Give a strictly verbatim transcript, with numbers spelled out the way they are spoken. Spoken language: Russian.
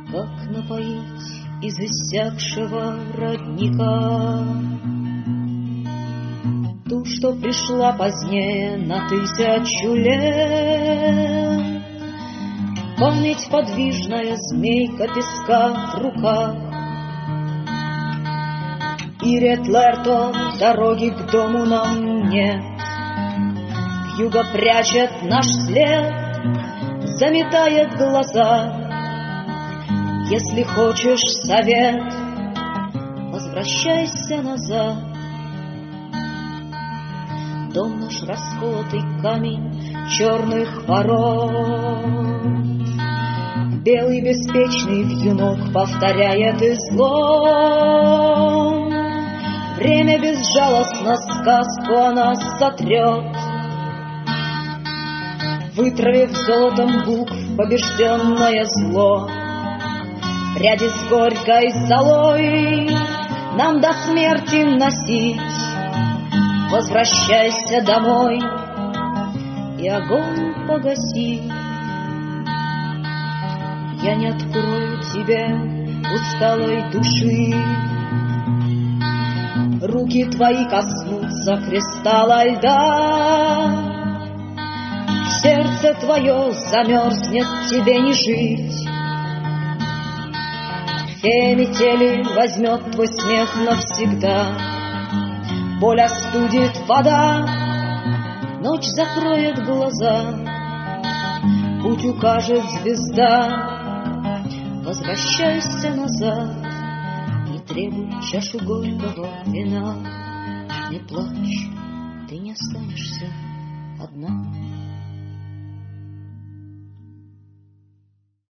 Как напоить из иссякшего родника ту, что пришла позднее на тысячу лет? Память подвижная, змейка песка в руках, и Ретлерто дороги к дому нам нет. Вьюга прячет наш след, заметает глаза. Если хочешь совет, возвращайся назад. Дом наш расколотый камень черных ворот, белый беспечный вьюнок повторяет излом. Время безжалостно сказку о нас сотрет, вытравив золотом букв побежденное зло. Пряди с горькой золой нам до смерти носить. Возвращайся домой и огонь погаси. Я не открою тебе усталой души, руки твои коснутся кристалла льда. Сердце твое замерзнет, тебе не жить. Фея метели возьмет твой смех навсегда. Боль остудит вода, ночь закроет глаза, путь укажет звезда. Возвращайся назад, не требуй чашу горького вина. Не плачь, ты не останешься одна.